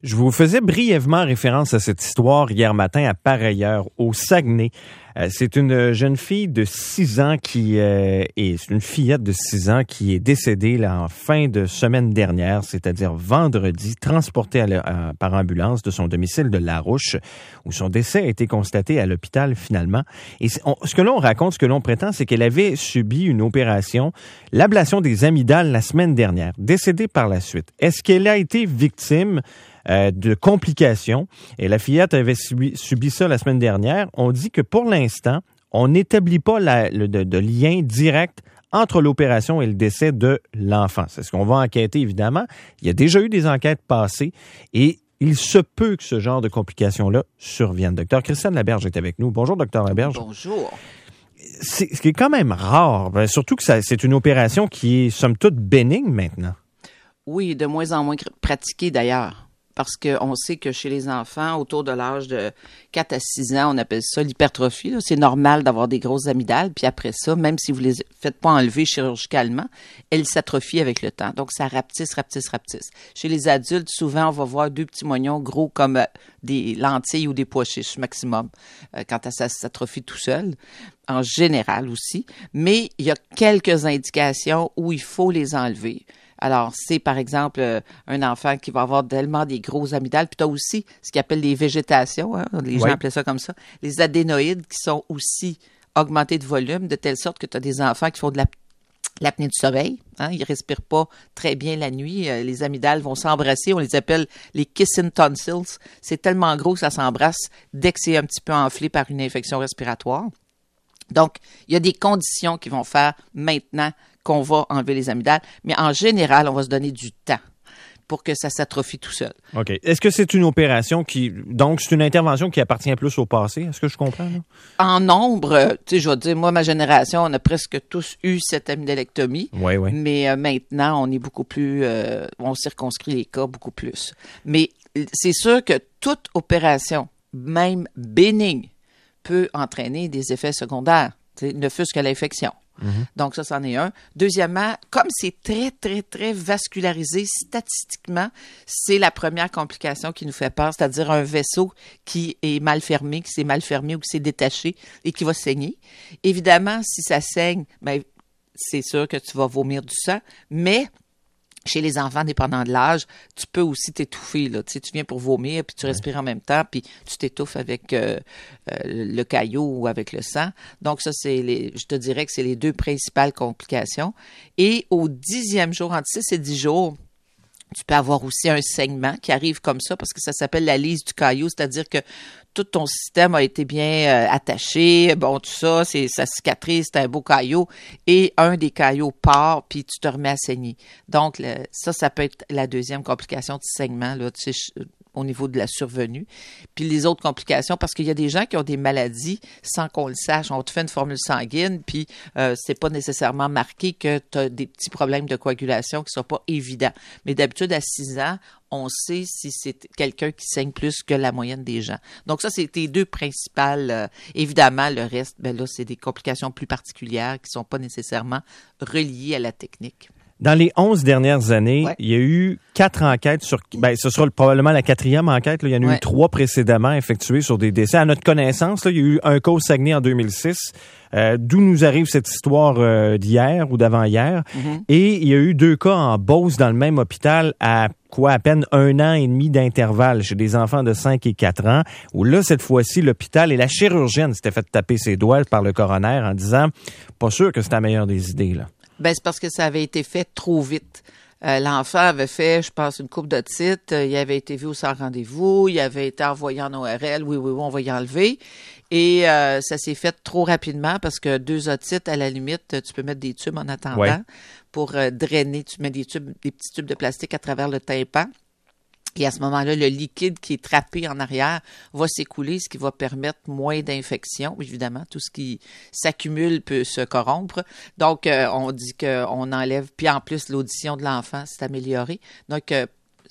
Je vous faisais brièvement référence à cette histoire hier matin à pareille heure au Saguenay. C'est une jeune fille de 6 ans c'est une fillette de 6 ans qui est décédée là, en fin de semaine dernière, c'est-à-dire vendredi, transportée par ambulance de son domicile de Larouche, où son décès a été constaté à l'hôpital finalement. Et ce que l'on raconte, ce que l'on prétend, c'est qu'elle avait subi une opération, l'ablation des amygdales la semaine dernière, décédée par la suite. Est-ce qu'elle a été victime de complications? Et la fillette avait subi ça la semaine dernière. On dit que pour l'instant, on n'établit pas de lien direct entre l'opération et le décès de l'enfant. C'est ce qu'on va enquêter, évidemment. Il y a déjà eu des enquêtes passées et il se peut que ce genre de complications-là surviennent. Docteur Christiane Laberge est avec nous. Bonjour, docteur Laberge. Bonjour. Ce qui est quand même rare, surtout que c'est une opération qui est, somme toute, bénigne maintenant. Oui, de moins en moins pratiquée d'ailleurs. Parce qu'on sait que chez les enfants, autour de l'âge de 4 à 6 ans, on appelle ça l'hypertrophie. Là. C'est normal d'avoir des grosses amygdales. Puis après ça, même si vous ne les faites pas enlever chirurgicalement, elles s'atrophient avec le temps. Donc, ça rapetisse. Chez les adultes, souvent, on va voir 2 petits moignons gros comme des lentilles ou des pois chiches maximum quand ça s'atrophie tout seul, en général aussi. Mais il y a quelques indications où il faut les enlever. Alors, c'est par exemple un enfant qui va avoir tellement des gros amygdales, puis tu as aussi ce qu'ils appellent les végétations, hein, les gens appellent ça comme ça, les adénoïdes qui sont aussi augmentés de volume, de telle sorte que tu as des enfants qui font de l'apnée du sommeil, hein, ils ne respirent pas très bien la nuit, les amygdales vont s'embrasser, on les appelle les kissing tonsils, c'est tellement gros que ça s'embrasse dès que c'est un petit peu enflé par une infection respiratoire. Donc, il y a des conditions qui vont faire maintenant qu'on va enlever les amygdales, mais en général, on va se donner du temps pour que ça s'atrophie tout seul. OK. Est-ce que c'est une opération donc c'est une intervention qui appartient plus au passé? Est-ce que je comprends, là? En nombre, tu sais, je vais te dire, moi, ma génération, on a presque tous eu cette amygdalectomie. Oui. Mais maintenant, on est beaucoup plus, on circonscrit les cas beaucoup plus. Mais c'est sûr que toute opération, même bénigne, peut entraîner des effets secondaires, ne fût-ce que l'infection. Donc, ça, c'en est un. Deuxièmement, comme c'est très, très, très vascularisé, statistiquement, c'est la première complication qui nous fait peur, c'est-à-dire un vaisseau qui est mal fermé, qui s'est mal fermé ou qui s'est détaché et qui va saigner. Évidemment, si ça saigne, ben, c'est sûr que tu vas vomir du sang, mais chez les enfants, dépendant de l'âge, tu peux aussi t'étouffer. Là. Tu sais, tu viens pour vomir, puis tu respires en même temps, puis tu t'étouffes avec le caillot ou avec le sang. Donc ça, je te dirais que c'est les 2 principales complications. Et au 10e jour, entre 6 et 10 jours, tu peux avoir aussi un saignement qui arrive comme ça parce que ça s'appelle la lise du caillot, c'est-à-dire que tout ton système a été bien attaché, bon, tout ça, ça cicatrise, c'est un beau caillot, et un des caillots part, puis tu te remets à saigner. Donc, ça peut être la 2e complication de saignement, là, tu sais, au niveau de la survenue. Puis les autres complications, parce qu'il y a des gens qui ont des maladies sans qu'on le sache. On te fait une formule sanguine, puis c'est pas nécessairement marqué que tu as des petits problèmes de coagulation qui sont pas évidents. Mais d'habitude, à 6 ans, on sait si c'est quelqu'un qui saigne plus que la moyenne des gens. Donc ça, c'est tes 2 principales. Évidemment, le reste, ben là, c'est des complications plus particulières qui sont pas nécessairement reliées à la technique. Dans les 11 dernières années, il y a eu 4 enquêtes ce sera probablement la 4e enquête. Là. Il y en a eu 3 précédemment effectuées sur des décès. À notre connaissance, là, il y a eu un cas au Saguenay en 2006, d'où nous arrive cette histoire d'hier ou d'avant-hier. Et il y a eu 2 cas en Beauce dans le même hôpital à peine 1 an et demi d'intervalle chez des enfants de 5 et 4 ans, où là, cette fois-ci, l'hôpital et la chirurgienne s'étaient fait taper ses doigts par le coroner en disant « Pas sûr que c'est la meilleure des idées, là. » Ben, c'est parce que ça avait été fait trop vite. L'enfant avait fait, je pense, une couple d'otites. Il avait été vu au sans rendez-vous. Il avait été envoyé en ORL. Oui, on va y enlever. Et ça s'est fait trop rapidement parce que 2 otites, à la limite, tu peux mettre des tubes en attendant pour drainer. Tu mets des petits tubes de plastique à travers le tympan. Et à ce moment-là, le liquide qui est trappé en arrière va s'écouler, ce qui va permettre moins d'infection. Évidemment, tout ce qui s'accumule peut se corrompre. Donc, on dit qu'on enlève. Puis en plus, l'audition de l'enfant s'est améliorée. Donc,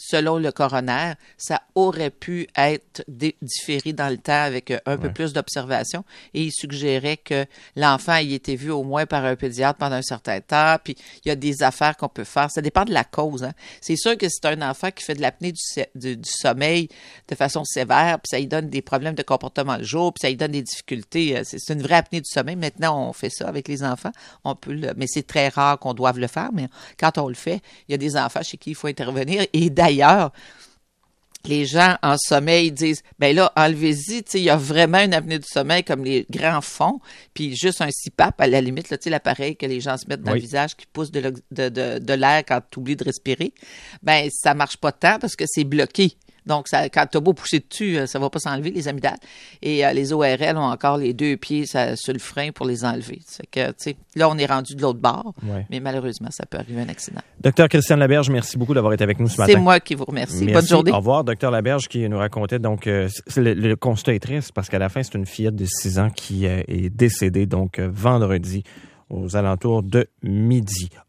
selon le coroner, ça aurait pu être différé dans le temps avec un peu plus d'observation. Et il suggérait que l'enfant ait été vu au moins par un pédiatre pendant un certain temps. Puis il y a des affaires qu'on peut faire. Ça dépend de la cause. Hein. C'est sûr que c'est un enfant qui fait de l'apnée du sommeil de façon sévère, puis ça lui donne des problèmes de comportement le jour, puis ça lui donne des difficultés. C'est une vraie apnée du sommeil. Maintenant, on fait ça avec les enfants. On peut mais c'est très rare qu'on doive le faire. Mais quand on le fait, il y a des enfants chez qui il faut intervenir. Et d'ailleurs, les gens en sommeil disent, ben là, enlevez-y, tu sais, il y a vraiment une apnée du sommeil comme les grands font, puis juste un CPAP à la limite, là, tu sais, l'appareil que les gens se mettent dans le visage qui pousse de l'air quand tu oublies de respirer, ben ça marche pas tant parce que c'est bloqué. Donc, ça, quand tu as beau pousser dessus, ça va pas s'enlever, les amygdales. Et les ORL ont encore les 2 pieds sur le frein pour les enlever. C'est que, tu sais, là, on est rendu de l'autre bord, mais malheureusement, ça peut arriver un accident. Docteur Christiane Laberge, merci beaucoup d'avoir été avec nous ce matin. C'est moi qui vous remercie. Bonne journée. Au revoir, Docteur Laberge, qui nous racontait, donc, le constat est triste parce qu'à la fin, c'est une fillette de 6 ans qui est décédée, donc, vendredi, aux alentours de midi.